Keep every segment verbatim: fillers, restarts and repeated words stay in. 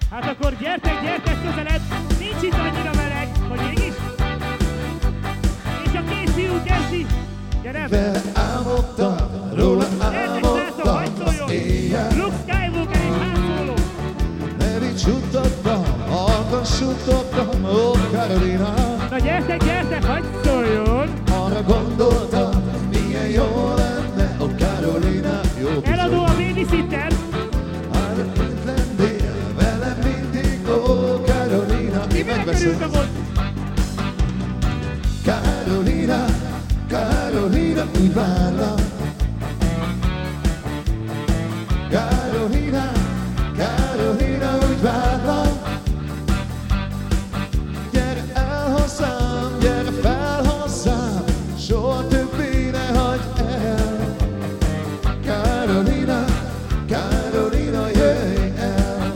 Hát akkor gyertek, gyertek közelebb, nincs itt annyira meleg, vagy mégis? És a két fiú kezdi, gyere! Vele álmodtam, róla álmodtam az éjjel. Luke Skywalker és Han Solo. Nevét suttogtam, halkan suttogtam, ó Carolina. Na gyertek, gyertek, hagyd szóljon! Arra gondoltam, milyen jó lenne, ó Carolina, jó bizony. Eladó a babysitter. Hát itt lennél velem mindig, ó Carolina. Én Megkerült a megveszem. gond. Carolina, Carolina, úgy várlak. Carolina, Carolina, úgy várlak. Gyere el hozzám, gyere fel hozzám, soha többé ne hagyd el. Carolina, Carolina, jöjj el.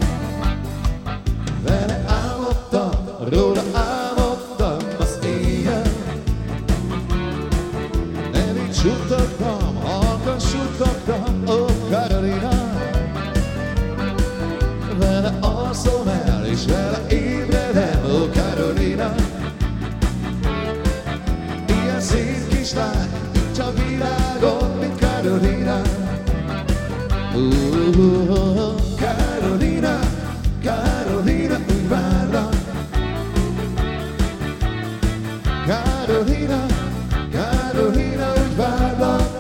Vele álmodtam, róla álmodtam az éjjel. Nevét suttogtam, halkan suttogtam, ó Carolina. Vele alszom el, és vele ébredem, ó Carolina. Ilyen szép kislány, nincs a világon, mint Carolina. Uh, Carolina, Carolina, úgy várlak. Carolina, Carolina, úgy várlak.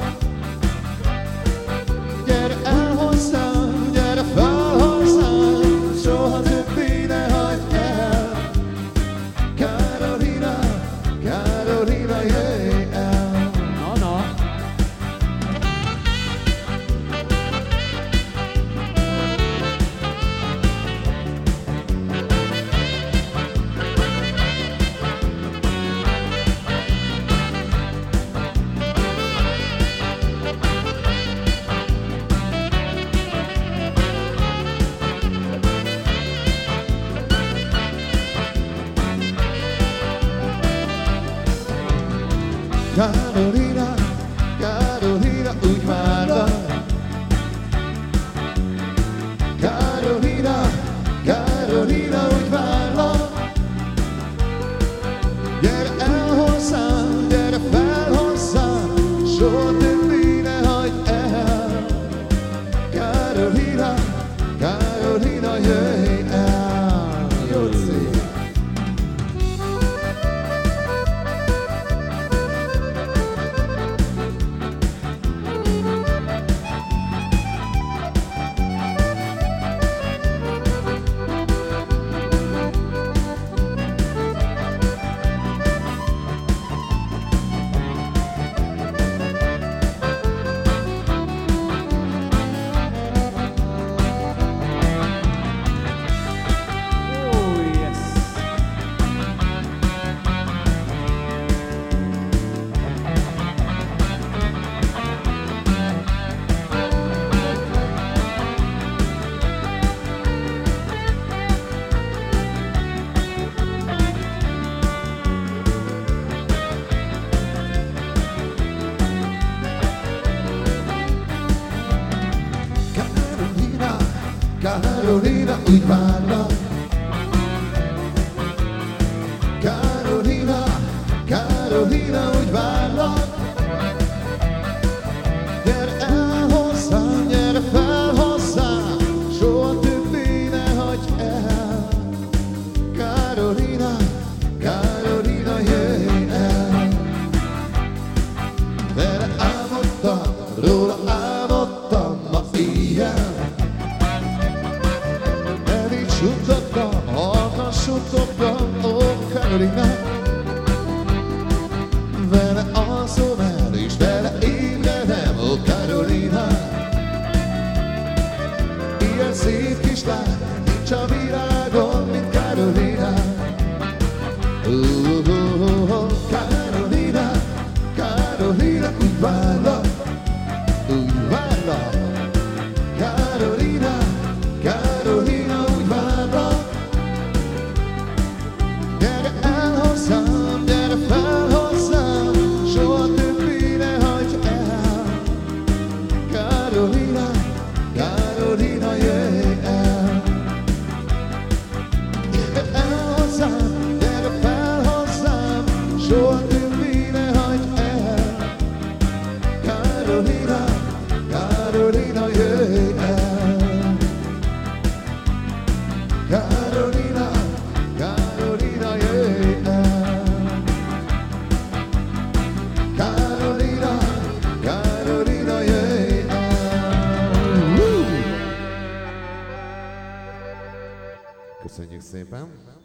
Gyere el hozzám, gyere fel hozzám, soha többé ne hagyd el. Carolina, Carolina, jöjj el. Na, na. Carolina, Carolina, úgy várlak. Carolina, Carolina, úgy várlak. Gyere el hozzám, gyere fel hozzám, soha többé ne hagyd el. Carolina, Carolina, jöjj el. Jó szép. Oh, yes. Carolina, Carolina, úgy várlak. Carolina, Carolina, úgy várlak. Gyere el hozzám, gyere fel hozzám, soha többé ne hagyd el. Carolina, Carolina, jöjj el. Vele álmodtam, róla álmodtam ma éjjel. Nevét suttogtam, halkan suttogtam, ó Carolina. Vele alszom el, és vele ébredem, ó Carolina. Ilyen szép kislány, nincs a világon, mint Carolina. Uh, uh, uh, uh, Carolina, Carolina, úgy várlak, úgy várlak. Carolina, Carolina, úgy várlak. Gyere el hozzám, gyere fel hozzám, soha többé ne hagyd el. Carolina, Carolina, jöjj el. Carolina, Carolina, yeah. Carolina, Carolina, yeah. Köszönjük szépen!